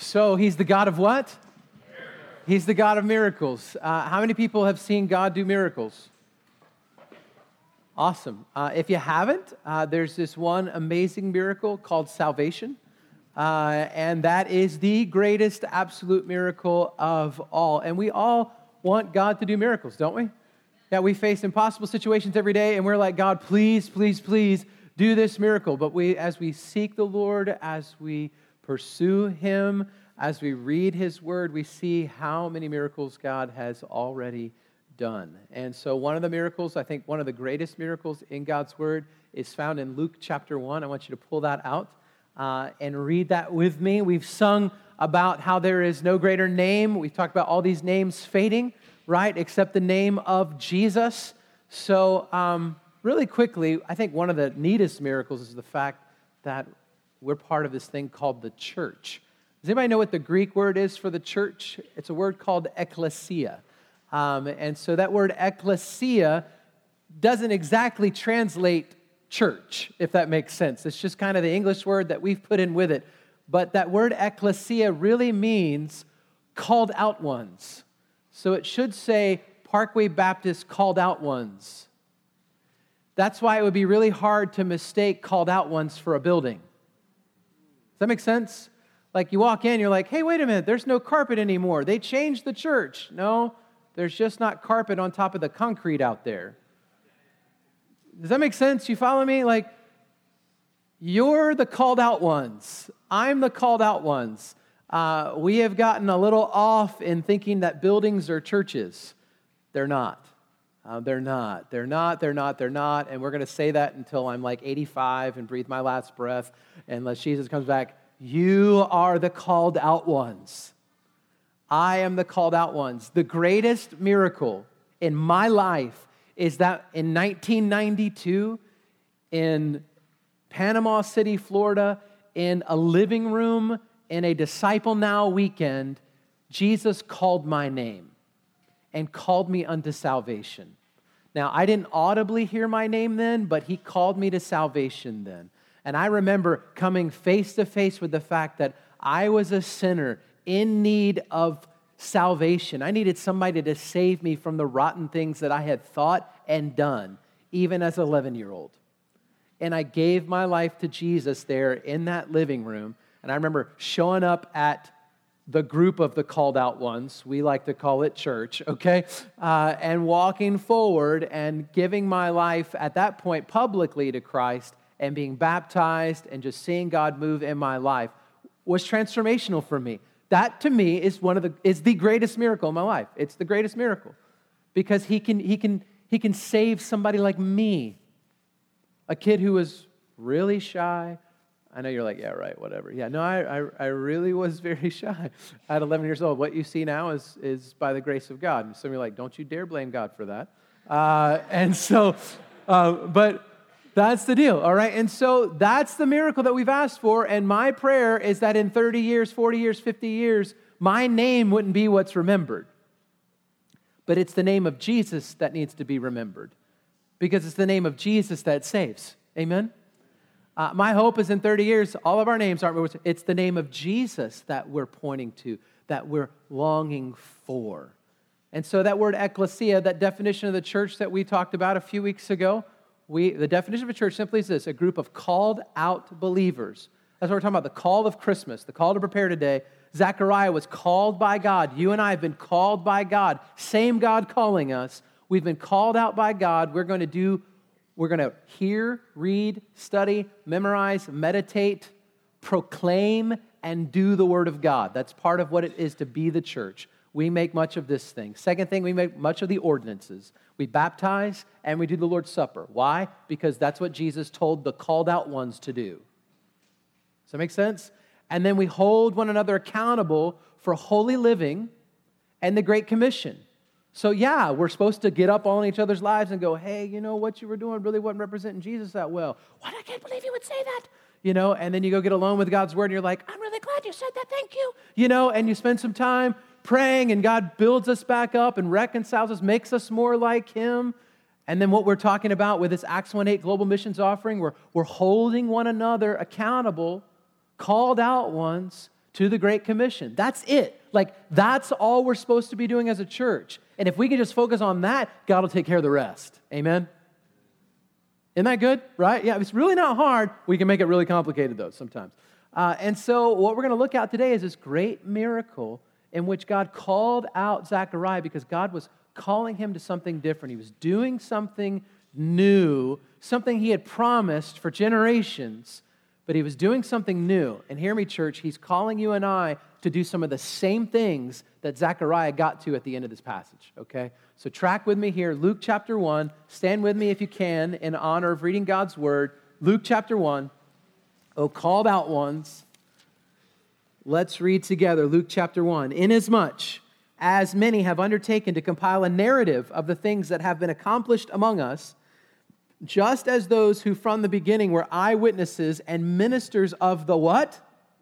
So he's the God of what? He's the God of miracles. How many people have seen God do miracles? Awesome. If you haven't, there's this one amazing miracle called salvation. And that is the greatest absolute miracle of all. And we all want God to do miracles, don't we? Yeah, we face impossible situations every day, and we're like, God, please, please, please do this miracle. But as we seek the Lord, as we pursue Him, as we read His Word, we see how many miracles God has already done. And so one of the miracles, I think one of the greatest miracles in God's Word is found in Luke chapter 1. I want you to pull that out and read that with me. We've sung about how there is no greater name. We've talked about all these names fading, right, except the name of Jesus. So really quickly, I think one of the neatest miracles is the fact that we're part of this thing called the church. Does anybody know what the Greek word is for the church? It's a word called ekklesia. And so that word ekklesia doesn't exactly translate church, if that makes sense. It's just kind of the English word that we've put in with it. But that word ekklesia really means called out ones. So it should say Parkway Baptist called out ones. That's why it would be really hard to mistake called out ones for a building. Does that make sense? Like you walk in, you're like, hey, wait a minute, there's no carpet anymore. They changed the church. No, there's just not carpet on top of the concrete out there. Does that make sense? You follow me? Like, you're the called out ones. I'm the called out ones. We have gotten a little off in thinking that buildings are churches. They're not. They're not. And we're going to say that until I'm like 85 and breathe my last breath, unless Jesus comes back. You are the called out ones. I am the called out ones. The greatest miracle in my life is that in 1992, in Panama City, Florida, in a living room in a Disciple Now weekend, Jesus called my name and called me unto salvation. Now, I didn't audibly hear my name then, but He called me to salvation then. And I remember coming face to face with the fact that I was a sinner in need of salvation. I needed somebody to save me from the rotten things that I had thought and done, even as an 11-year-old. And I gave my life to Jesus there in that living room. And I remember showing up at the group of the called out ones, we like to call it church, okay? And walking forward and giving my life at that point publicly to Christ and being baptized and just seeing God move in my life was transformational for me. That to me is the greatest miracle in my life. It's the greatest miracle because he can save somebody like me, a kid who was really shy. I know you're like, yeah, right, whatever. Yeah, no, I really was very shy at 11 years old. What you see now is by the grace of God. And some of you are like, don't you dare blame God for that. But that's the deal, all right? And so that's the miracle that we've asked for. And my prayer is that in 30 years, 40 years, 50 years, my name wouldn't be what's remembered. But it's the name of Jesus that needs to be remembered. Because it's the name of Jesus that saves. Amen? My hope is in 30 years, all of our names aren't, it's the name of Jesus that we're pointing to, that we're longing for. And so that word ekklesia, that definition of the church that we talked about a few weeks ago, the definition of a church simply is this: a group of called out believers. That's what we're talking about, the call of Christmas, the call to prepare today. Zechariah was called by God. You and I have been called by God. Same God calling us. We've been called out by God. We're going to hear, read, study, memorize, meditate, proclaim, and do the Word of God. That's part of what it is to be the church. We make much of this thing. Second thing, we make much of the ordinances. We baptize and we do the Lord's Supper. Why? Because that's what Jesus told the called out ones to do. Does that make sense? And then we hold one another accountable for holy living and the Great Commission. So yeah, we're supposed to get up on each other's lives and go, hey, you know, what you were doing really wasn't representing Jesus that well. What? I can't believe you would say that. You know, and then you go get alone with God's Word and you're like, I'm really glad you said that, thank you. You know, and you spend some time praying and God builds us back up and reconciles us, makes us more like Him. And then what we're talking about with this Acts 1:8 Global Missions Offering, we're holding one another accountable, called out ones, to the Great Commission. That's it. Like, that's all we're supposed to be doing as a church. And if we can just focus on that, God will take care of the rest. Amen? Isn't that good? Right? Yeah, it's really not hard. We can make it really complicated, though, sometimes. And so what we're going to look at today is this great miracle in which God called out Zechariah because God was calling him to something different. He was doing something new, something he had promised for generations, but he was doing something new. And hear me, church, he's calling you and I to do some of the same things that Zechariah got to at the end of this passage, okay? So track with me here, Luke chapter 1. Stand with me if you can in honor of reading God's word. Luke chapter 1. Oh, called out ones. Let's read together Luke chapter 1. Inasmuch as many have undertaken to compile a narrative of the things that have been accomplished among us, just as those who from the beginning were eyewitnesses and ministers of the what?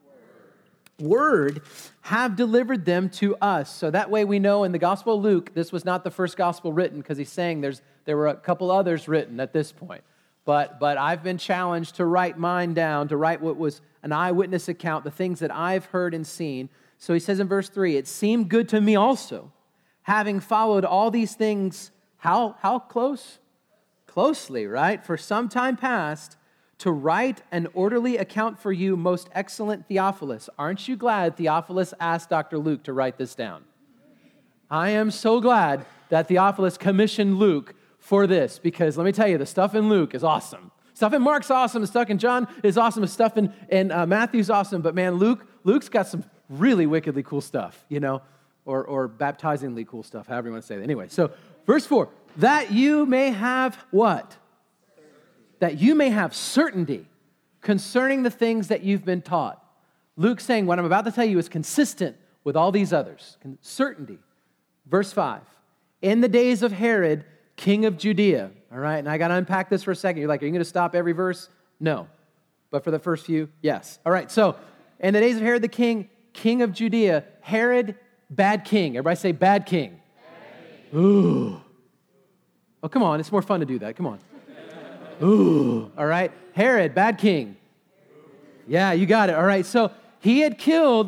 Word have delivered them to us. So that way we know in the Gospel of Luke, this was not the first gospel written because he's saying there were a couple others written at this point. But I've been challenged to write mine down, to write what was an eyewitness account, the things that I've heard and seen. So he says in verse 3, it seemed good to me also, having followed all these things, how close? Closely, right? For some time past, to write an orderly account for you, most excellent Theophilus. Aren't you glad Theophilus asked Dr. Luke to write this down? I am so glad that Theophilus commissioned Luke for this, because let me tell you, the stuff in Luke is awesome. Stuff in Mark's awesome, the stuff in John is awesome, the stuff in Matthew's awesome, but man, Luke's got some really wickedly cool stuff, you know, or baptizingly cool stuff, however you want to say it. Anyway, so verse 4, that you may have what? That you may have certainty concerning the things that you've been taught. Luke's saying what I'm about to tell you is consistent with all these others. Certainty. Verse 5, in the days of Herod, king of Judea. All right, and I got to unpack this for a second. You're like, are you going to stop every verse? No. But for the first few, yes. All right, so in the days of Herod the king of Judea, Herod, bad king. Everybody say bad king. Bad king. Ooh. Oh, come on, it's more fun to do that. Come on. Ooh. All right, Herod, bad king. Yeah, you got it. All right, so he had killed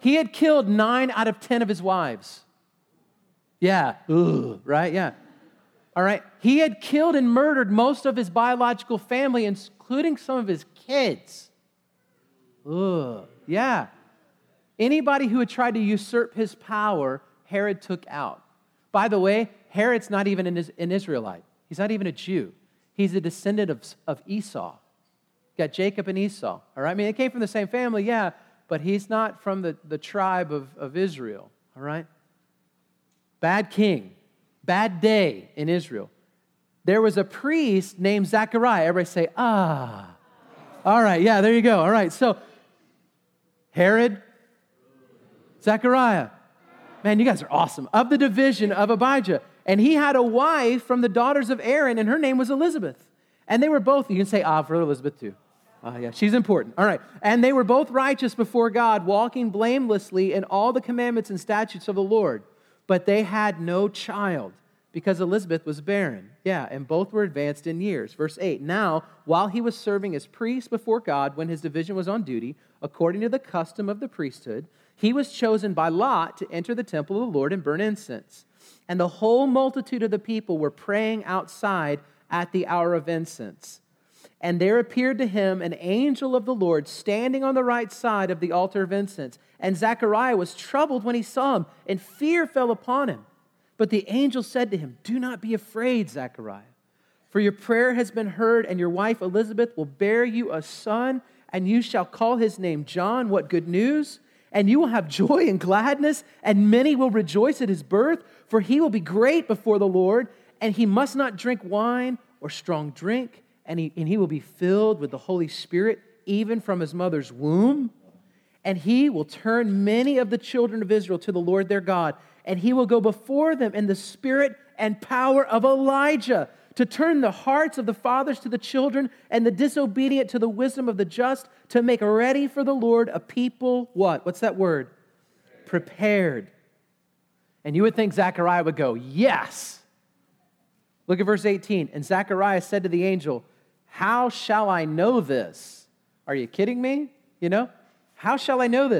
9 out of 10 of his wives. Yeah, ooh, right, yeah. All right, he had killed and murdered most of his biological family, including some of his kids. Ugh, yeah. Anybody who had tried to usurp his power, Herod took out. By the way, Herod's not even an Israelite. He's not even a Jew. He's a descendant of Esau. You got Jacob and Esau. All right, I mean, they came from the same family, yeah, but he's not from the tribe of Israel. All right? Bad king. Bad day in Israel. There was a priest named Zechariah. Everybody say, ah. All right, yeah, there you go. All right, so Herod, Zechariah. Man, you guys are awesome. Of the division of Abijah. And he had a wife from the daughters of Aaron, and her name was Elizabeth. And they were both, you can say for Elizabeth too. Yeah, she's important. All right. And they were both righteous before God, walking blamelessly in all the commandments and statutes of the Lord. But they had no child because Elizabeth was barren. Yeah, and both were advanced in years. Verse 8, now, while he was serving as priest before God when his division was on duty, according to the custom of the priesthood, he was chosen by lot to enter the temple of the Lord and burn incense. And the whole multitude of the people were praying outside at the hour of incense. And there appeared to him an angel of the Lord standing on the right side of the altar of incense. And Zechariah was troubled when he saw him, and fear fell upon him. But the angel said to him, do not be afraid, Zechariah, for your prayer has been heard, and your wife Elizabeth will bear you a son, and you shall call his name John. What good news! And you will have joy and gladness, and many will rejoice at his birth, for he will be great before the Lord, and he must not drink wine or strong drink, and he will be filled with the Holy Spirit, even from his mother's womb. And he will turn many of the children of Israel to the Lord their God, and he will go before them in the spirit and power of Elijah, to turn the hearts of the fathers to the children and the disobedient to the wisdom of the just, to make ready for the Lord a people, what? What's that word? Prepared. And you would think Zechariah would go, yes. Look at verse 18. And Zechariah said to the angel, how shall I know this? Are you kidding me? You know, how shall I know this?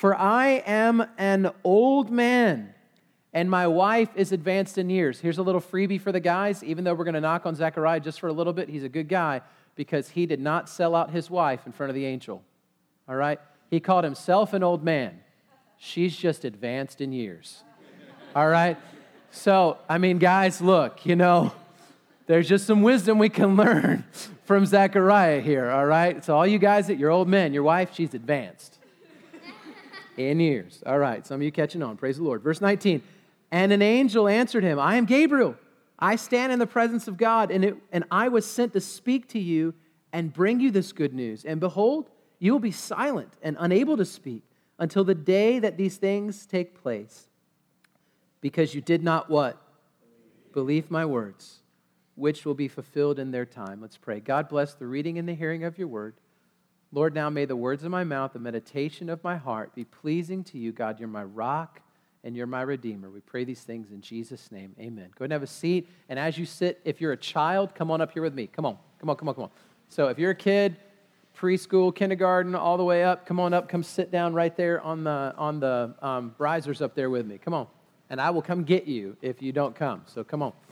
For I am an old man, and my wife is advanced in years. Here's a little freebie for the guys. Even though we're going to knock on Zechariah just for a little bit, he's a good guy because he did not sell out his wife in front of the angel. All right? He called himself an old man. She's just advanced in years. All right? So, I mean, guys, look, there's just some wisdom we can learn from Zechariah here, all right? So all you guys that you're old men, your wife, she's advanced in years. All right, some of you catching on. Praise the Lord. Verse 19, and an angel answered him, I am Gabriel. I stand in the presence of God, and I was sent to speak to you and bring you this good news. And behold, you will be silent and unable to speak until the day that these things take place. Because you did not what? Believe my words, which will be fulfilled in their time. Let's pray. God bless the reading and the hearing of your word. Lord, now may the words of my mouth, the meditation of my heart be pleasing to you. God, you're my rock and you're my redeemer. We pray these things in Jesus' name. Amen. Go ahead and have a seat. And as you sit, if you're a child, come on up here with me. Come on. So if you're a kid, preschool, kindergarten, all the way up, come on up. Come sit down right there on the risers up there with me. Come on. And I will come get you if you don't come. So come on.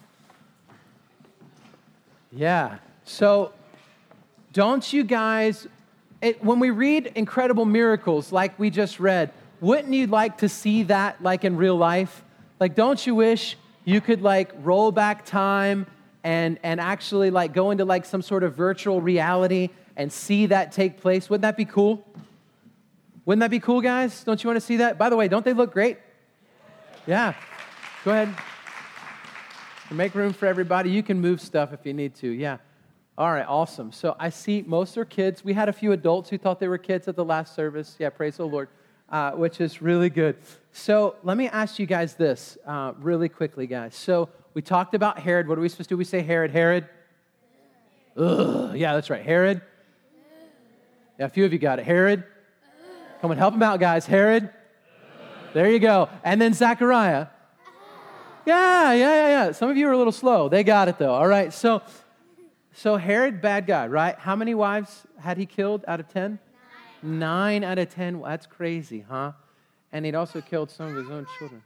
Yeah. So don't you guys, when we read incredible miracles like we just read, wouldn't you like to see that like in real life? Like, don't you wish you could like roll back time and actually like go into like some sort of virtual reality and see that take place? Wouldn't that be cool? Wouldn't that be cool, guys? Don't you want to see that? By the way, don't they look great? Yeah, go ahead. Make room for everybody. You can move stuff if you need to. Yeah. All right, awesome. So I see most are kids. We had a few adults who thought they were kids at the last service. Yeah, praise the Lord, which is really good. So let me ask you guys this really quickly, guys. So we talked about Herod. What are we supposed to do? We say Herod. Ugh. Yeah, that's right. Herod. Yeah, a few of you got it. Herod. Come on, help him out, guys. Herod. There you go. And then Zechariah. Yeah. Some of you are a little slow. They got it, though. All right. So Herod, bad guy, right? How many wives had he killed out of 10? 9 out of 10. Well, that's crazy, huh? And he'd also killed some of his own children.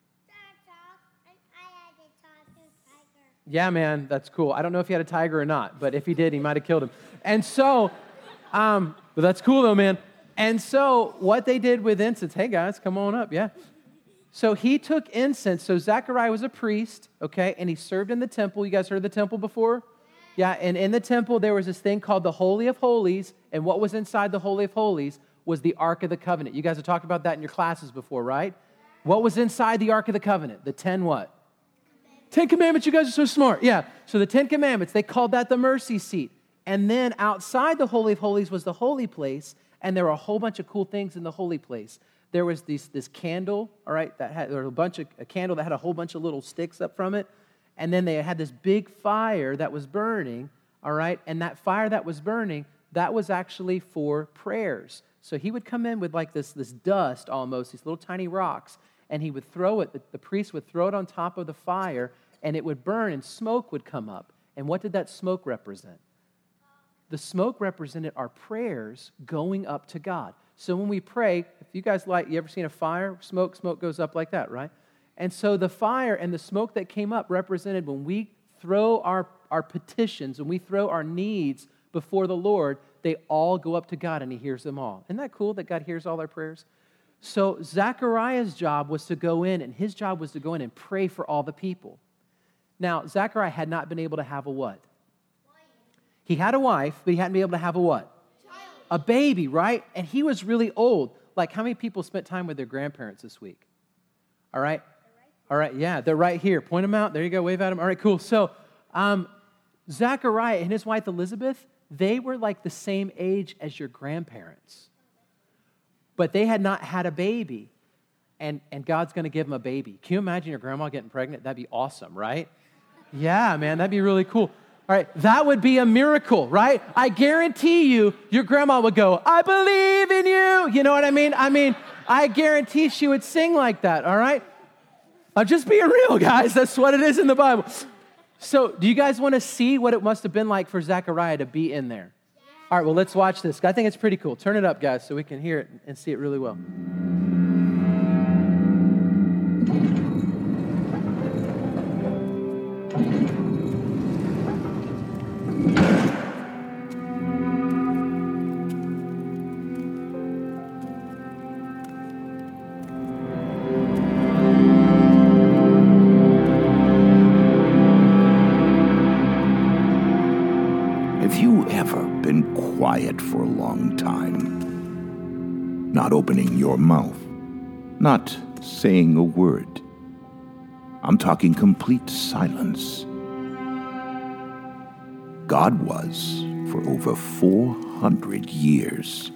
Yeah, man, that's cool. I don't know if he had a tiger or not, but if he did, he might have killed him. And so, but that's cool, though, man. And so what they did with incense, hey guys, come on up, yeah. So he took incense. So Zechariah was a priest, okay, and he served in the temple. You guys heard of the temple before? Yeah, and in the temple there was this thing called the Holy of Holies, and what was inside the Holy of Holies was the Ark of the Covenant. You guys have talked about that in your classes before, right? What was inside the Ark of the Covenant? The 10 what? 10 Commandments. You guys are so smart. Yeah, so the 10 Commandments, they called that the mercy seat. And then outside the Holy of Holies was the holy place, and there were a whole bunch of cool things in the holy place. There was this candle, all right, there was a candle that had a whole bunch of little sticks up from it. And then they had this big fire that was burning, all right? And that fire that was burning, that was actually for prayers. So he would come in with like this dust almost, these little tiny rocks, and he would throw it, the priest would throw it on top of the fire, and it would burn, and smoke would come up. And what did that smoke represent? The smoke represented our prayers going up to God. So when we pray, if you guys you ever seen a fire? Smoke goes up like that, right? And so the fire and the smoke that came up represented when we throw our petitions, when we throw our needs before the Lord, they all go up to God and he hears them all. Isn't that cool that God hears all our prayers? So Zechariah's job was to go in, and his job was to go in and pray for all the people. Now, Zechariah had not been able to have a what? He had a wife, but he hadn't been able to have a what? A baby, right? And he was really old. Like, how many people spent time with their grandparents this week? All right? All right, yeah, they're right here. Point them out. There you go. Wave at them. All right, cool. So Zechariah and his wife Elizabeth, they were like the same age as your grandparents. But they had not had a baby. And God's going to give them a baby. Can you imagine your grandma getting pregnant? That'd be awesome, right? Yeah, man, that'd be really cool. All right, that would be a miracle, right? I guarantee you, your grandma would go, I believe in you. You know what I mean? I guarantee she would sing like that, all right? I'm just being real, guys. That's what it is in the Bible. So do you guys want to see what it must have been like for Zechariah to be in there? All right, well, let's watch this. I think it's pretty cool. Turn it up, guys, so we can hear it and see it really well. Have you ever been quiet for a long time? Not opening your mouth, not saying a word. I'm talking complete silence. God was for over 400 years.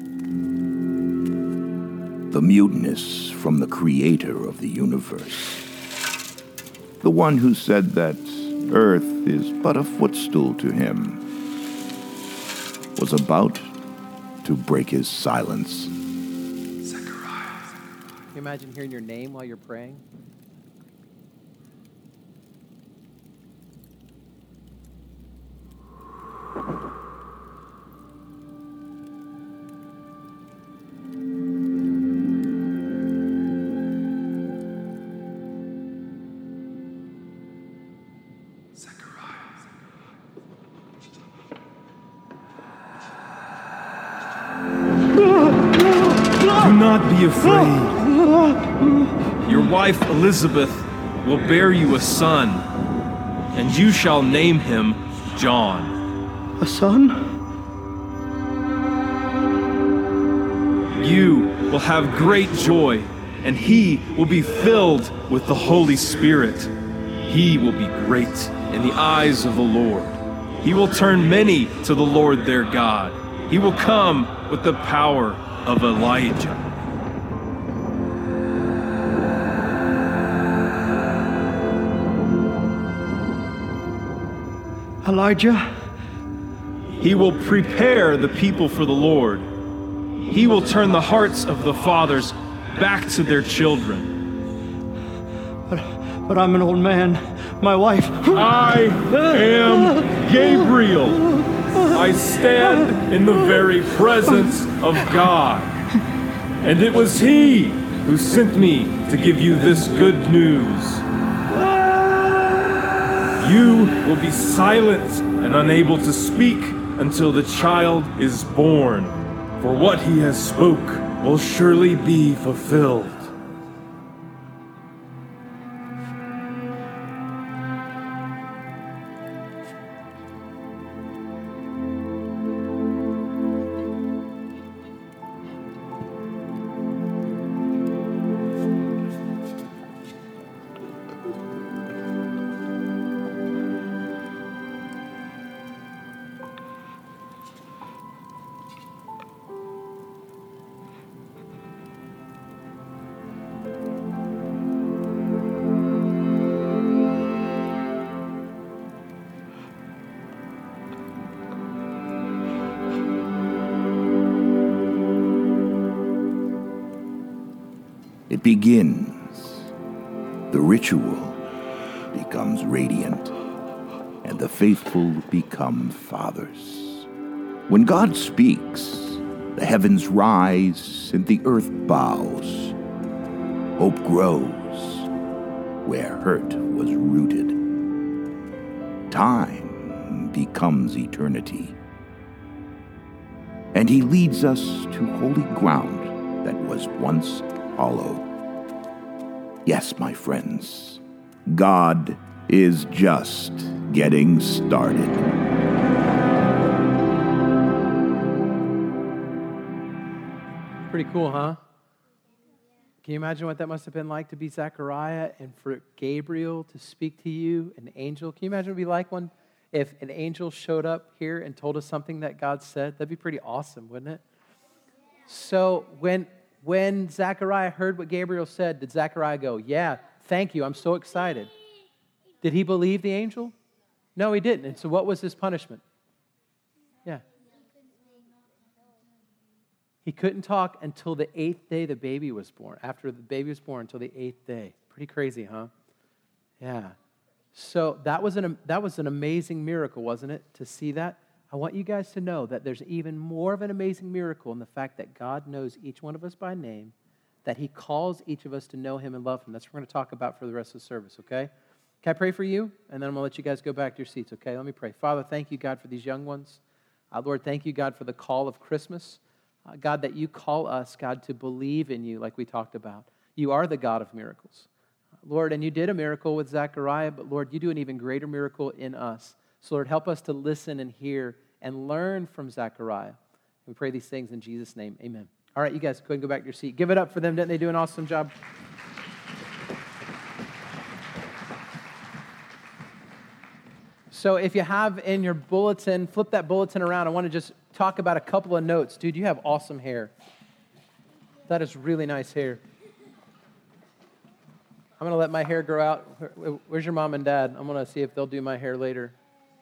The muteness from the creator of the universe. The one who said that earth is but a footstool to him, was about to break his silence. Zechariah. Can you imagine hearing your name while you're praying? Do not be afraid. Your wife Elizabeth will bear you a son, and you shall name him John. A son? You will have great joy, and he will be filled with the Holy Spirit. He will be great in the eyes of the Lord. He will turn many to the Lord their God. He will come with the power of Elijah. Elijah? He will prepare the people for the Lord. He will turn the hearts of the fathers back to their children. But I'm an old man. My wife. I am Gabriel. I stand in the very presence of God. And it was He who sent me to give you this good news. You will be silent and unable to speak until the child is born, for what he has spoke will surely be fulfilled. It begins. The ritual becomes radiant, and the faithful become fathers. When God speaks, the heavens rise and the earth bows. Hope grows where hurt was rooted. Time becomes eternity. And He leads us to holy ground that was once hollow. Yes, my friends, God is just getting started. Pretty cool, huh? Can you imagine what that must have been like to be Zechariah and for Gabriel to speak to you, an angel? Can you imagine what it would be like if an angel showed up here and told us something that God said? That'd be pretty awesome, wouldn't it? So when Zechariah heard what Gabriel said, did Zechariah go, yeah, thank you, I'm so excited? Did he believe the angel? No, he didn't. And so what was his punishment? Yeah. He couldn't talk until the 8th day the baby was born. After the baby was born, until the 8th day. Pretty crazy, huh? Yeah. So that was an amazing miracle, wasn't it, to see that? I want you guys to know that there's even more of an amazing miracle in the fact that God knows each one of us by name, that he calls each of us to know him and love him. That's what we're going to talk about for the rest of the service, okay? Can I pray for you? And then I'm going to let you guys go back to your seats, okay? Let me pray. Father, thank you, God, for these young ones. Lord, thank you, God, for the call of Christmas. God, that you call us, God, to believe in you like we talked about. You are the God of miracles. Lord, and you did a miracle with Zechariah, but Lord, you do an even greater miracle in us. So Lord, help us to listen and hear and learn from Zechariah. We pray these things in Jesus' name. Amen. All right, you guys, go ahead and go back to your seat. Give it up for them. Didn't they do an awesome job? So if you have in your bulletin, flip that bulletin around. I want to just talk about a couple of notes. Dude, you have awesome hair. That is really nice hair. I'm going to let my hair grow out. Where's your mom and dad? I'm going to see if they'll do my hair later.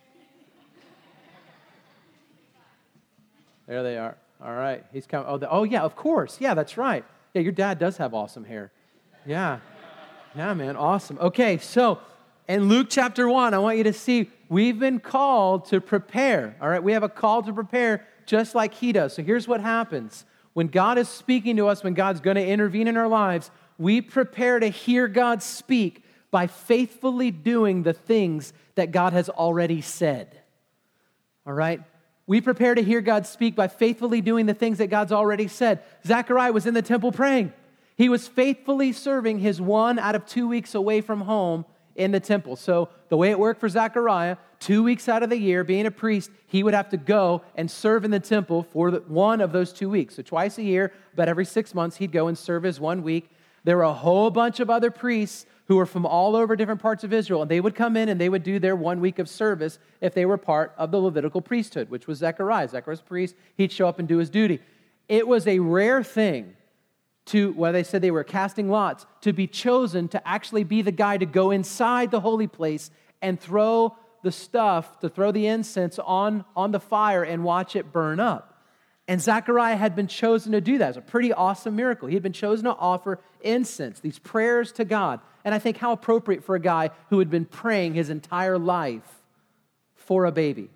There they are. All right. He's coming. Oh, yeah, of course. Yeah, that's right. Yeah, your dad does have awesome hair. Yeah. Yeah, man. Awesome. Okay, so in Luke chapter 1, I want you to see we've been called to prepare. All right, we have a call to prepare just like he does. So here's what happens. When God is speaking to us, when God's going to intervene in our lives, we prepare to hear God speak by faithfully doing the things that God has already said. All right? We prepare to hear God speak by faithfully doing the things that God's already said. Zechariah was in the temple praying. He was faithfully serving his 1 out of 2 weeks away from home in the temple. So the way it worked for Zechariah, 2 weeks out of the year, being a priest, he would have to go and serve in the temple for one of those 2 weeks. So twice a year, about every 6 months, he'd go and serve his 1 week. There were a whole bunch of other priests who were from all over different parts of Israel, and they would come in and they would do their 1 week of service if they were part of the Levitical priesthood, which was Zechariah. Zechariah's priest, he'd show up and do his duty. It was a rare thing they said they were casting lots, to be chosen to actually be the guy to go inside the holy place and throw the incense on the fire and watch it burn up. And Zechariah had been chosen to do that. It was a pretty awesome miracle. He had been chosen to offer incense, these prayers to God. And I think how appropriate for a guy who had been praying his entire life for a baby.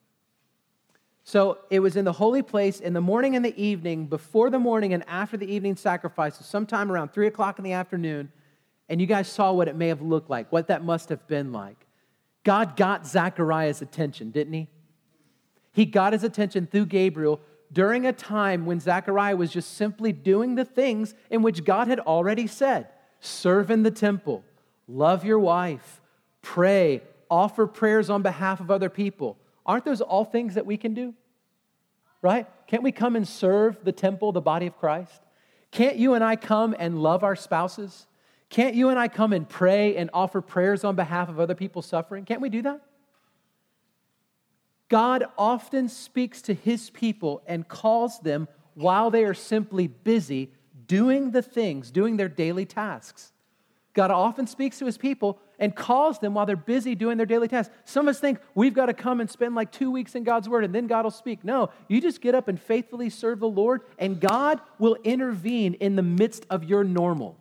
So it was in the holy place in the morning and the evening, before the morning and after the evening sacrifice, so sometime around 3 o'clock in the afternoon, and you guys saw what it may have looked like, what that must have been like. God got Zechariah's attention, didn't he? He got his attention through Gabriel during a time when Zechariah was just simply doing the things in which God had already said. Serve in the temple, love your wife, pray, offer prayers on behalf of other people. Aren't those all things that we can do? Right? Can't we come and serve the temple, the body of Christ? Can't you and I come and love our spouses? Can't you and I come and pray and offer prayers on behalf of other people suffering? Can't we do that? God often speaks to his people and calls them while they are simply busy doing the things, doing their daily tasks. God often speaks to his people and calls them while they're busy doing their daily tasks. Some of us think we've got to come and spend like 2 weeks in God's word and then God will speak. No, you just get up and faithfully serve the Lord and God will intervene in the midst of your normal.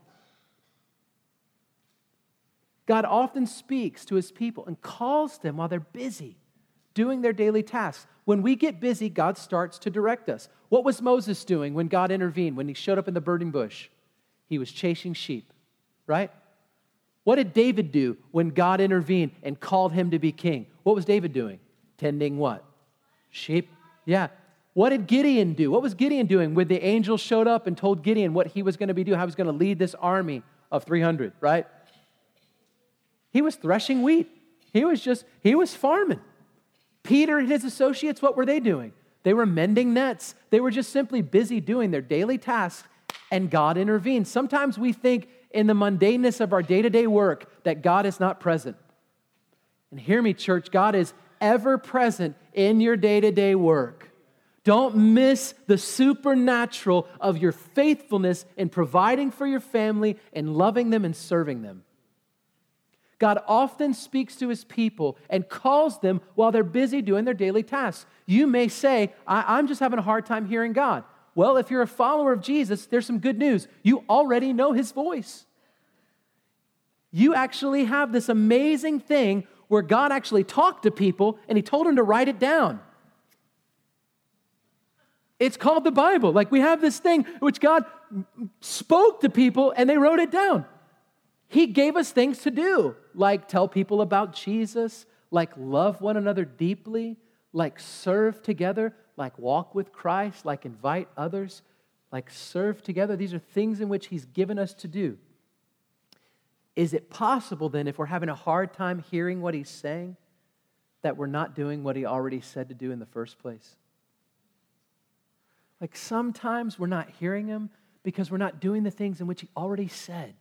God often speaks to his people and calls them while they're busy doing their daily tasks. When we get busy, God starts to direct us. What was Moses doing when God intervened, when he showed up in the burning bush? He was chasing sheep, right? What did David do when God intervened and called him to be king? What was David doing? Tending what? Sheep? Yeah. What did Gideon do? What was Gideon doing when the angel showed up and told Gideon what he was going to be doing, how he was going to lead this army of 300, right? He was threshing wheat. He was farming. Peter and his associates, what were they doing? They were mending nets. They were just simply busy doing their daily tasks, and God intervened. Sometimes we think in the mundaneness of our day-to-day work that God is not present. And hear me, church, God is ever present in your day-to-day work. Don't miss the supernatural of your faithfulness in providing for your family and loving them and serving them. God often speaks to his people and calls them while they're busy doing their daily tasks. You may say, I'm just having a hard time hearing God. Well, if you're a follower of Jesus, there's some good news. You already know his voice. You actually have this amazing thing where God actually talked to people and he told them to write it down. It's called the Bible. Like, we have this thing which God spoke to people and they wrote it down. He gave us things to do, like tell people about Jesus, like love one another deeply, like serve together, like walk with Christ, like invite others, like serve together. These are things in which He's given us to do. Is it possible then, if we're having a hard time hearing what He's saying, that we're not doing what He already said to do in the first place? Like, sometimes we're not hearing Him because we're not doing the things in which He already said.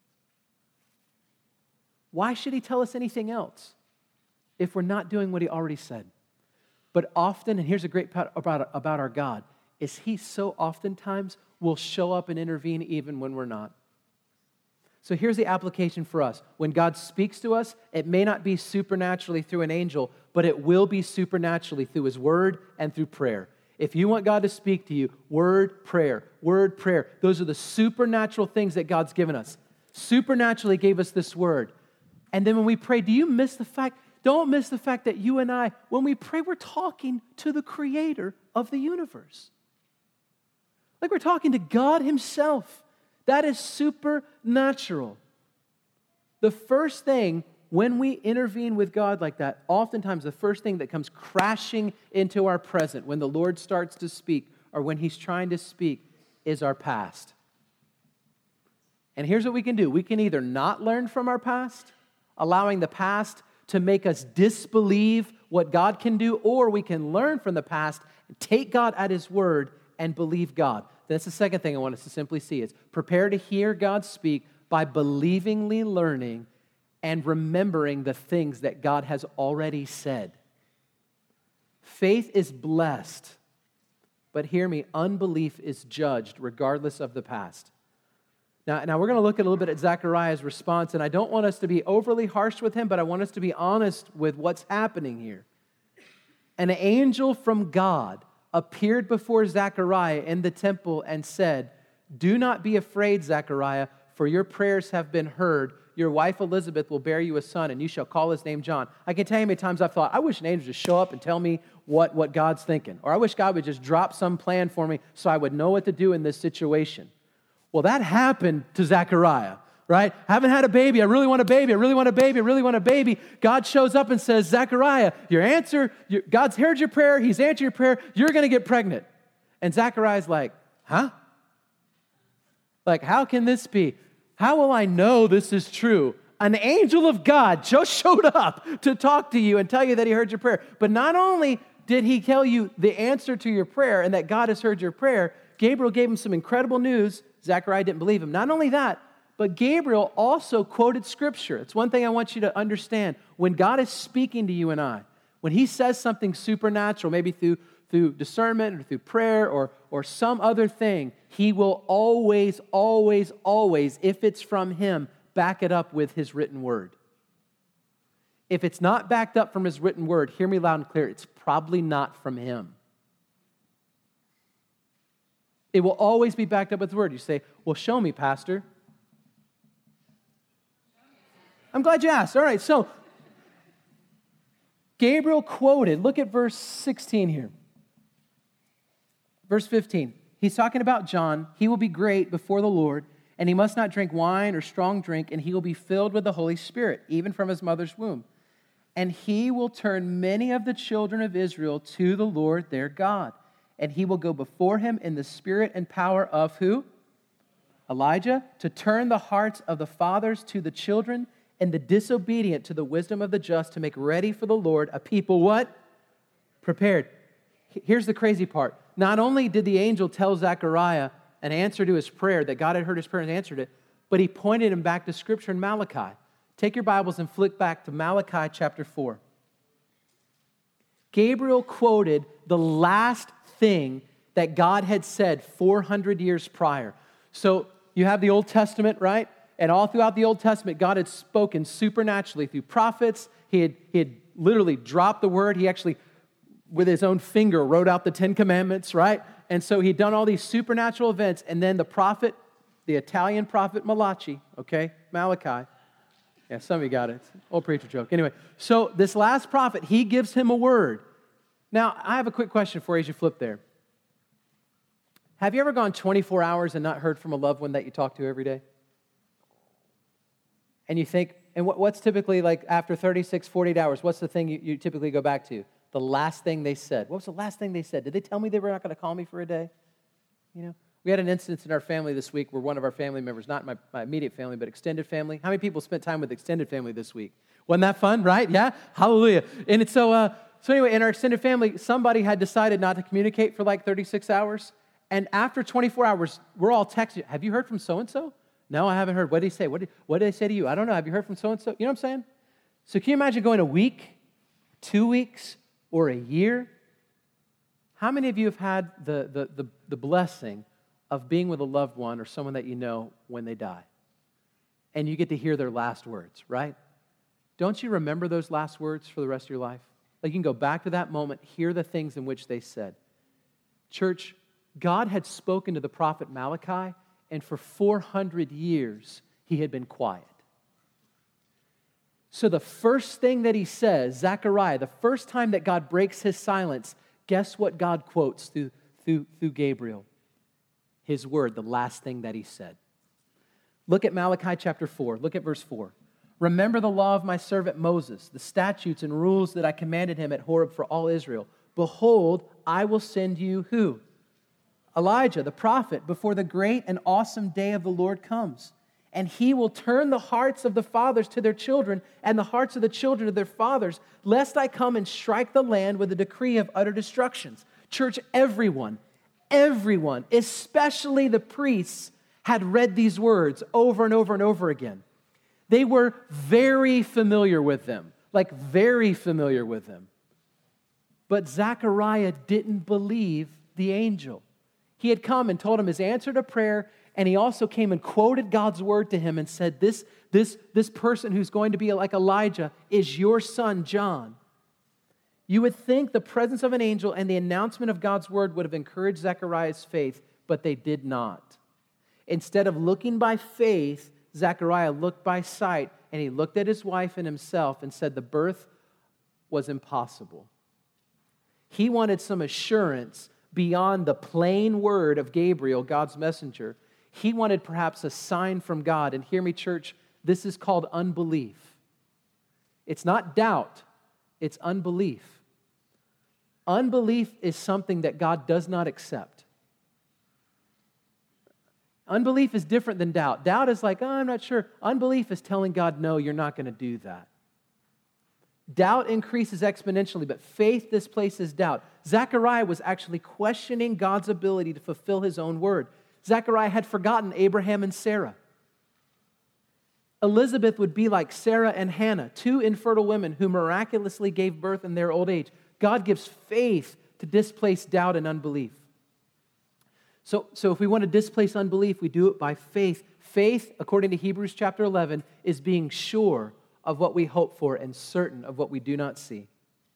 Why should He tell us anything else if we're not doing what He already said? But often, and here's a great part about our God, is He so oftentimes will show up and intervene even when we're not. So here's the application for us. When God speaks to us, it may not be supernaturally through an angel, but it will be supernaturally through His Word and through prayer. If you want God to speak to you, word, prayer. Those are the supernatural things that God's given us. Supernaturally gave us this word. And then when we pray, don't miss the fact that you and I, when we pray, we're talking to the Creator of the universe. Like, we're talking to God Himself. That is supernatural. The first thing when we intervene with God like that, oftentimes the first thing that comes crashing into our present when the Lord starts to speak or when He's trying to speak is our past. And here's what we can do. We can either not learn from our past, allowing the past to make us disbelieve what God can do, or we can learn from the past, take God at His word, and believe God. That's the second thing I want us to simply see is prepare to hear God speak by believingly learning and remembering the things that God has already said. Faith is blessed, but hear me, unbelief is judged regardless of the past. Now we're going to look a little bit at Zechariah's response, and I don't want us to be overly harsh with him, but I want us to be honest with what's happening here. An angel from God appeared before Zechariah in the temple and said, "Do not be afraid, Zechariah, for your prayers have been heard. Your wife Elizabeth will bear you a son, and you shall call his name John." I can tell you how many times I've thought, I wish an angel would just show up and tell me what God's thinking. Or I wish God would just drop some plan for me so I would know what to do in this situation. Well, that happened to Zechariah, right? I haven't had a baby. I really want a baby. I really want a baby. I really want a baby. God shows up and says, "Zechariah, God's heard your prayer. He's answered your prayer. You're going to get pregnant." And Zechariah's like, huh? Like, how can this be? How will I know this is true? An angel of God just showed up to talk to you and tell you that he heard your prayer. But not only did he tell you the answer to your prayer and that God has heard your prayer, Gabriel gave him some incredible news. Zechariah didn't believe him. Not only that, but Gabriel also quoted Scripture. It's one thing I want you to understand. When God is speaking to you and I, when He says something supernatural, maybe through discernment or through prayer or some other thing, He will always, if it's from Him, back it up with His written word. If it's not backed up from His written word, hear me loud and clear, it's probably not from Him. It will always be backed up with the word. You say, "Well, show me, Pastor." I'm glad you asked. All right, so Gabriel quoted, look at verse 16 here. Verse 15, he's talking about John. "He will be great before the Lord, and he must not drink wine or strong drink, and he will be filled with the Holy Spirit, even from his mother's womb. And he will turn many of the children of Israel to the Lord their God. And he will go before him in the spirit and power of" who? Elijah, "to turn the hearts of the fathers to the children and the disobedient to the wisdom of the just, to make ready for the Lord a people," what? Prepared. Here's the crazy part. Not only did the angel tell Zechariah an answer to his prayer, that God had heard his prayer and answered it, but he pointed him back to Scripture in Malachi. Take your Bibles and flick back to Malachi chapter 4. Gabriel quoted the last thing that God had said 400 years prior. So you have the Old Testament, right? And all throughout the Old Testament, God had spoken supernaturally through prophets. He had literally dropped the word. He actually, with his own finger, wrote out the 10 Commandments, right? And so he'd done all these supernatural events. And then the prophet, the Italian prophet Malachi, Malachi. Yeah, some of you got it. Old preacher joke. Anyway, so this last prophet, he gives him a word. Now, I have a quick question for you as you flip there. Have you ever gone 24 hours and not heard from a loved one that you talk to every day? And you think, and what's typically like after 36, 48 hours, what's the thing you typically go back to? The last thing they said. What was the last thing they said? Did they tell me they were not going to call me for a day? You know, we had an instance in our family this week where one of our family members, not my immediate family, but extended family. How many people spent time with extended family this week? Wasn't that fun, right? Yeah? Hallelujah. And it's so anyway, in our extended family, somebody had decided not to communicate for like 36 hours. And after 24 hours, we're all texting, have you heard from so-and-so? No, I haven't heard. What did he say? What did they say to you? I don't know. Have you heard from so-and-so? You know what I'm saying? So can you imagine going a week, 2 weeks, or a year? How many of you have had the blessing of being with a loved one or someone that you know when they die? And you get to hear their last words, right? Don't you remember those last words for the rest of your life? Like you can go back to that moment, hear the things in which they said. Church, God had spoken to the prophet Malachi, and for 400 years, he had been quiet. So the first thing that he says, Zechariah, the first time that God breaks his silence, guess what God quotes through Gabriel? His word, the last thing that he said. Look at Malachi chapter 4. Look at verse 4. Remember the law of my servant Moses, the statutes and rules that I commanded him at Horeb for all Israel. Behold, I will send you who? Elijah, the prophet, before the great and awesome day of the Lord comes. And he will turn the hearts of the fathers to their children and the hearts of the children to their fathers, lest I come and strike the land with a decree of utter destructions. Church, everyone, especially the priests, had read these words over and over and over again. They were very familiar with them, like very familiar with them. But Zechariah didn't believe the angel. He had come and told him his answer to prayer, and he also came and quoted God's word to him and said, this person who's going to be like Elijah is your son, John. You would think the presence of an angel and the announcement of God's word would have encouraged Zechariah's faith, but they did not. Instead of looking by faith, Zechariah looked by sight, and he looked at his wife and himself and said the birth was impossible. He wanted some assurance beyond the plain word of Gabriel, God's messenger. He wanted perhaps a sign from God. And hear me, church, this is called unbelief. It's not doubt, it's unbelief. Unbelief is something that God does not accept. Unbelief is different than doubt. Doubt is like, I'm not sure. Unbelief is telling God, no, you're not going to do that. Doubt increases exponentially, but faith displaces doubt. Zechariah was actually questioning God's ability to fulfill his own word. Zechariah had forgotten Abraham and Sarah. Elizabeth would be like Sarah and Hannah, two infertile women who miraculously gave birth in their old age. God gives faith to displace doubt and unbelief. So if we want to displace unbelief, we do it by faith. Faith, according to Hebrews chapter 11, is being sure of what we hope for and certain of what we do not see.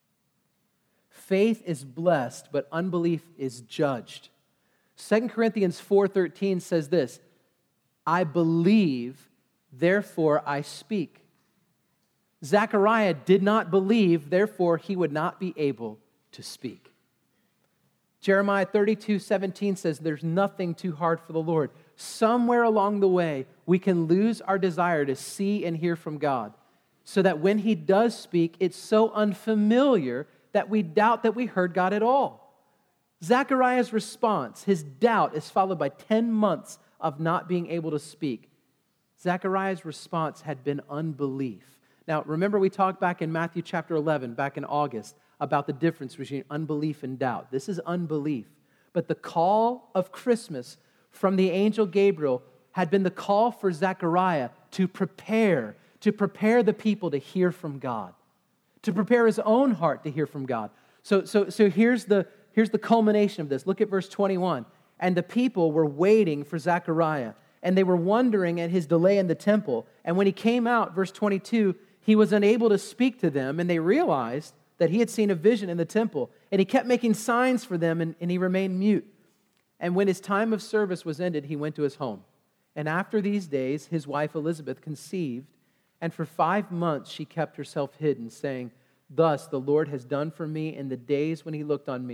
Faith is blessed, but unbelief is judged. 2 Corinthians 4:13 says this, I believe, therefore I speak. Zechariah did not believe, therefore he would not be able to speak. Jeremiah 32:17 says there's nothing too hard for the Lord. Somewhere along the way, we can lose our desire to see and hear from God, so that when he does speak, it's so unfamiliar that we doubt that we heard God at all. Zechariah's response, his doubt, is followed by 10 months of not being able to speak. Zechariah's response had been unbelief. Now, remember we talked back in Matthew chapter 11, back in August, about the difference between unbelief and doubt. This is unbelief. But the call of Christmas from the angel Gabriel had been the call for Zechariah to prepare the people to hear from God, to prepare his own heart to hear from God. So here's the culmination of this. Look at verse 21. And the people were waiting for Zechariah, and they were wondering at his delay in the temple. And when he came out, verse 22, he was unable to speak to them, and they realized that he had seen a vision in the temple. And he kept making signs for them, and he remained mute. And when his time of service was ended, he went to his home. And after these days, his wife Elizabeth conceived, and for 5 months she kept herself hidden, saying, Thus the Lord has done for me in the days when he looked on me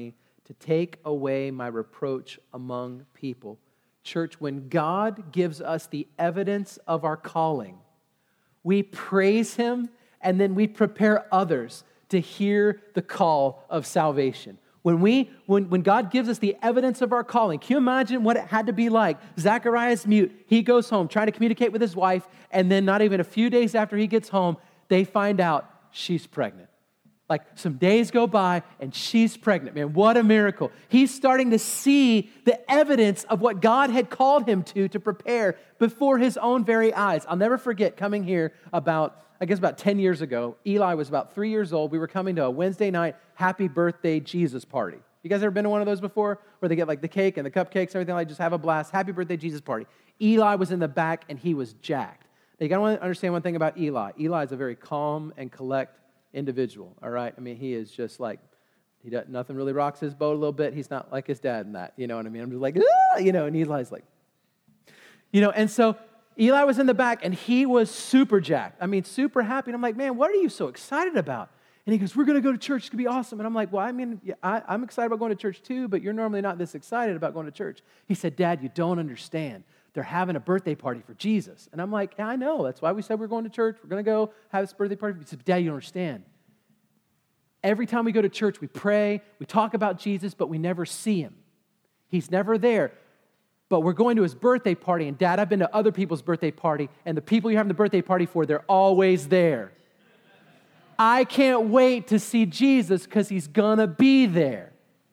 to take away my reproach among people. Church, when God gives us the evidence of our calling, we praise Him and then we prepare others to hear the call of salvation. When God gives us the evidence of our calling, can you imagine what it had to be like? Zachariah's mute. He goes home trying to communicate with his wife, and then not even a few days after he gets home, they find out she's pregnant. Like some days go by and she's pregnant. Man, what a miracle. He's starting to see the evidence of what God had called him to prepare before his own very eyes. I'll never forget coming here about 10 years ago. Eli was about 3 years old. We were coming to a Wednesday night happy birthday Jesus party. You guys ever been to one of those before? Where they get like the cake and the cupcakes and everything, like just have a blast. Happy birthday Jesus party. Eli was in the back and he was jacked. Now you got to understand one thing about Eli. Eli is a very calm and collect individual, all right? I mean, he is just like, nothing really rocks his boat a little bit. He's not like his dad in that, you know what I mean? I'm just like, and Eli's like, and so Eli was in the back, and he was super jacked. I mean, super happy. And I'm like, man, what are you so excited about? And he goes, we're going to go to church. It's going to be awesome. And I'm like, well, I mean, yeah, I'm excited about going to church too, but you're normally not this excited about going to church. He said, Dad, you don't understand. They're having a birthday party for Jesus. And I'm like, yeah, I know. That's why we said we're going to church. We're going to go have this birthday party. He said, Dad, you don't understand. Every time we go to church, we pray, we talk about Jesus, but we never see him. He's never there. But we're going to his birthday party, and Dad, I've been to other people's birthday party, and the people you're having the birthday party for, they're always there. I can't wait to see Jesus because he's going to be there.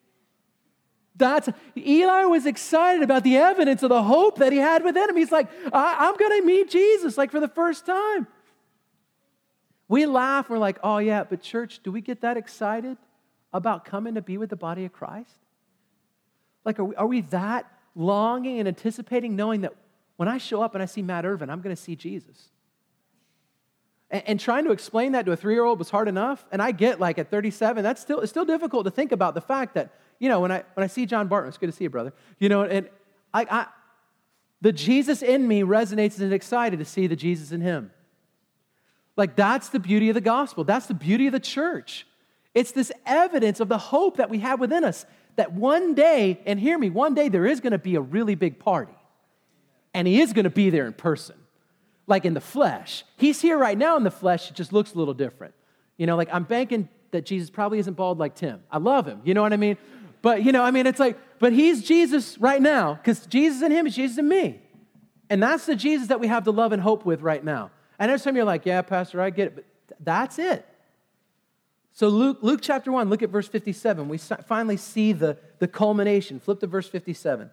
Eli was excited about the evidence of the hope that he had within him. He's like, I'm going to meet Jesus, like for the first time. We laugh, we're like, oh yeah, but church, do we get that excited about coming to be with the body of Christ? Like, are we that longing and anticipating, knowing that when I show up and I see Matt Irvin, I'm going to see Jesus? And trying to explain that to a 3-year-old was hard enough. And I get, like, at 37, it's still difficult to think about the fact that, when I see John Barton, it's good to see you, brother. And the Jesus in me resonates and is excited to see the Jesus in him. Like, that's the beauty of the gospel. That's the beauty of the church. It's this evidence of the hope that we have within us, that one day, and hear me, one day there is going to be a really big party. And he is going to be there in person, like in the flesh. He's here right now in the flesh. It just looks a little different. Like I'm banking that Jesus probably isn't bald like Tim. I love him. You know what I mean? But, it's like, but he's Jesus right now, because Jesus in him is Jesus in me. And that's the Jesus that we have to love and hope with right now. And every time you're like, yeah, Pastor, I get it, but that's it. So Luke chapter 1, look at verse 57. We finally see the culmination. Flip to verse 57.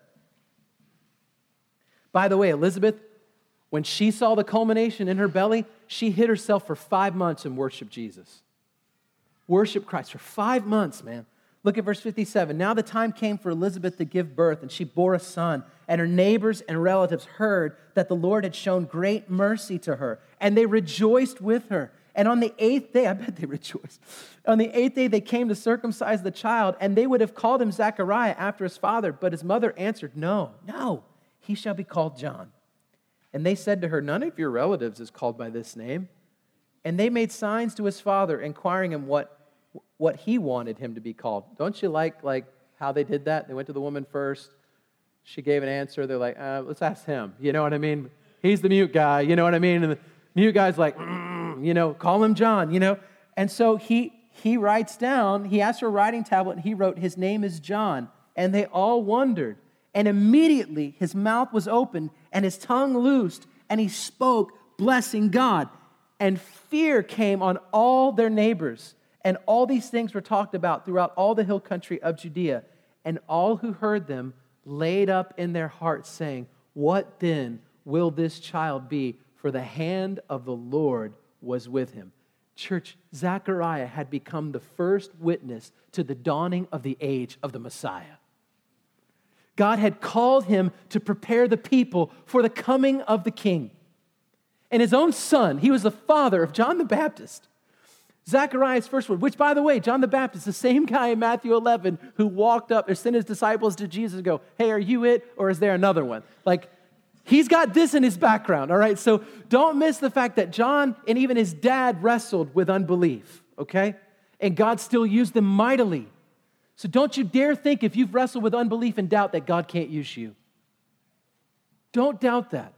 By the way, Elizabeth, when she saw the culmination in her belly, she hid herself for 5 months and worshiped Jesus. Worship Christ for 5 months, man. Look at verse 57. Now the time came for Elizabeth to give birth, and she bore a son. And her neighbors and relatives heard that the Lord had shown great mercy to her, and they rejoiced with her. And on the 8th day, I bet they rejoiced. On the 8th day, they came to circumcise the child, and they would have called him Zechariah after his father. But his mother answered, No, he shall be called John. And they said to her, None of your relatives is called by this name. And they made signs to his father, inquiring him what he wanted him to be called. Don't you like how they did that? They went to the woman first. She gave an answer. They're like, let's ask him. You know what I mean? He's the mute guy. You know what I mean? And the mute guy's like, call him John, And so he writes down, he asked for a writing tablet, and he wrote, his name is John. And they all wondered. And immediately his mouth was opened and his tongue loosed, and he spoke, blessing God. And fear came on all their neighbors. And all these things were talked about throughout all the hill country of Judea. And all who heard them laid up in their hearts, saying, What then will this child be? For the hand of the Lord was with him. Church, Zechariah had become the first witness to the dawning of the age of the Messiah. God had called him to prepare the people for the coming of the King. And his own son, he was the father of John the Baptist. Zechariah's first word, which, by the way, John the Baptist, the same guy in Matthew 11 who walked up or sent his disciples to Jesus and go, hey, are you it, or is there another one? Like, he's got this in his background, all right? So don't miss the fact that John and even his dad wrestled with unbelief, okay? And God still used them mightily. So don't you dare think if you've wrestled with unbelief and doubt that God can't use you. Don't doubt that.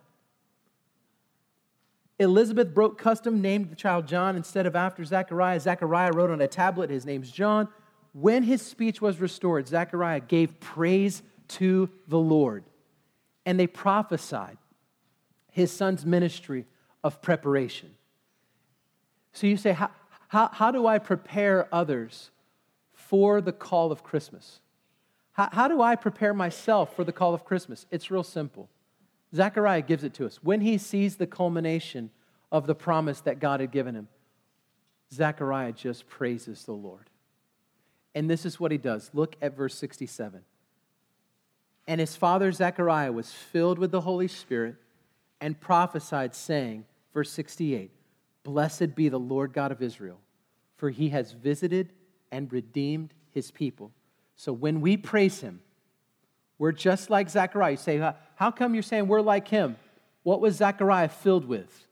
Elizabeth broke custom, named the child John instead of after Zechariah. Zechariah wrote on a tablet, his name's John. When his speech was restored, Zechariah gave praise to the Lord. And they prophesied his son's ministry of preparation. So you say, how do I prepare others for the call of Christmas? How do I prepare myself for the call of Christmas? It's real simple. Zechariah gives it to us. When he sees the culmination of the promise that God had given him, Zechariah just praises the Lord. And this is what he does. Look at verse 67. And his father Zechariah was filled with the Holy Spirit and prophesied, saying, verse 68, Blessed be the Lord God of Israel, for he has visited and redeemed his people. So when we praise him, we're just like Zechariah. You say, how come you're saying we're like him? What was Zechariah filled with?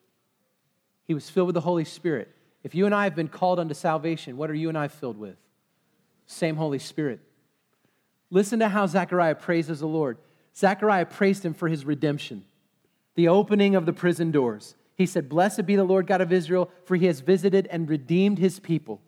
He was filled with the Holy Spirit. If you and I have been called unto salvation, what are you and I filled with? Same Holy Spirit. Listen to how Zechariah praises the Lord. Zechariah praised him for his redemption, the opening of the prison doors. He said, Blessed be the Lord God of Israel, for he has visited and redeemed his people.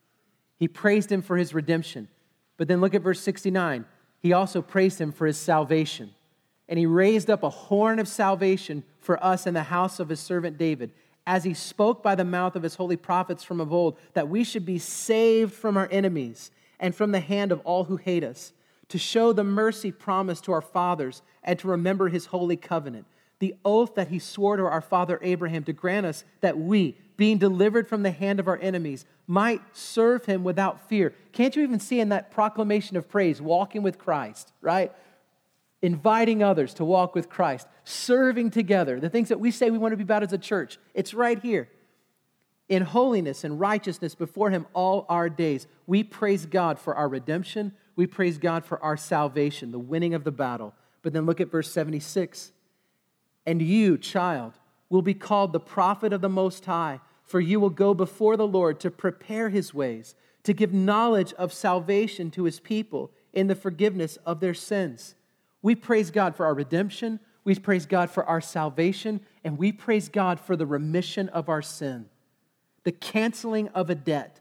He praised him for his redemption. But then look at verse 69. He also praised him for his salvation. And he raised up a horn of salvation for us in the house of his servant David, as he spoke by the mouth of his holy prophets from of old, that we should be saved from our enemies and from the hand of all who hate us, to show the mercy promised to our fathers and to remember his holy covenant, the oath that he swore to our father Abraham to grant us that we, being delivered from the hand of our enemies, might serve him without fear. Can't you even see in that proclamation of praise, walking with Christ, right? Inviting others to walk with Christ, serving together, the things that we say we want to be about as a church. It's right here. In holiness and righteousness before him all our days. We praise God for our redemption. We praise God for our salvation, the winning of the battle. But then look at verse 76. And you, child, will be called the prophet of the Most High, for you will go before the Lord to prepare his ways, to give knowledge of salvation to his people in the forgiveness of their sins. We praise God for our redemption. We praise God for our salvation. And we praise God for the remission of our sin, the canceling of a debt.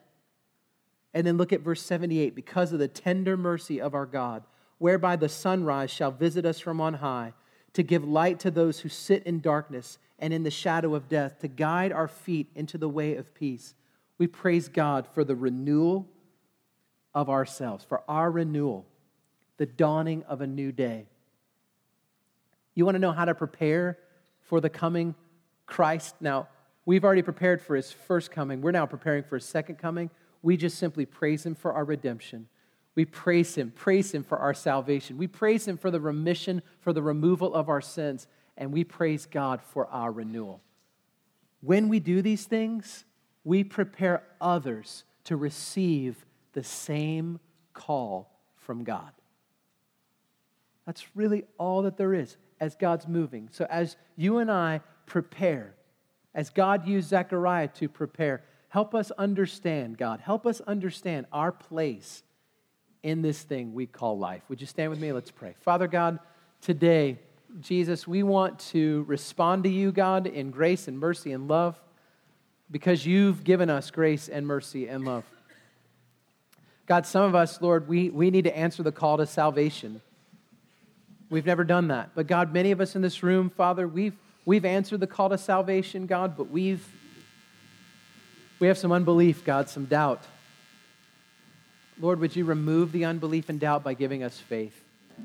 And then look at verse 78. Because of the tender mercy of our God, whereby the sunrise shall visit us from on high, to give light to those who sit in darkness and in the shadow of death, to guide our feet into the way of peace. We praise God for the renewal of ourselves, for our renewal, the dawning of a new day. You want to know how to prepare for the coming Christ? Now, we've already prepared for his first coming. We're now preparing for his second coming. We just simply praise him for our redemption. We praise him for our salvation. We praise him for the remission, for the removal of our sins. And we praise God for our renewal. When we do these things, we prepare others to receive the same call from God. That's really all that there is as God's moving. So as you and I prepare, as God used Zechariah to prepare, help us understand, God, help us understand our place in this thing we call life. Would you stand with me? Let's pray. Father God, today, Jesus, we want to respond to you, God, in grace and mercy and love, because you've given us grace and mercy and love. God, some of us, Lord, we need to answer the call to salvation. We've never done that. But God, many of us in this room, Father, we've answered the call to salvation, God, but we have some unbelief, God, some doubt. Lord, would you remove the unbelief and doubt by giving us faith?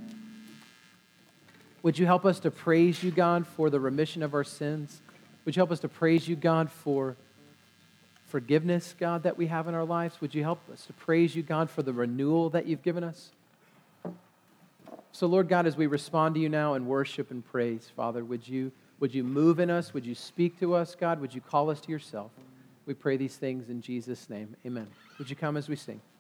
Would you help us to praise you, God, for the remission of our sins? Would you help us to praise you, God, for forgiveness, God, that we have in our lives? Would you help us to praise you, God, for the renewal that you've given us? So, Lord God, as we respond to you now in worship and praise, Father, would you move in us? Would you speak to us, God? Would you call us to yourself? We pray these things in Jesus' name. Amen. Would you come as we sing?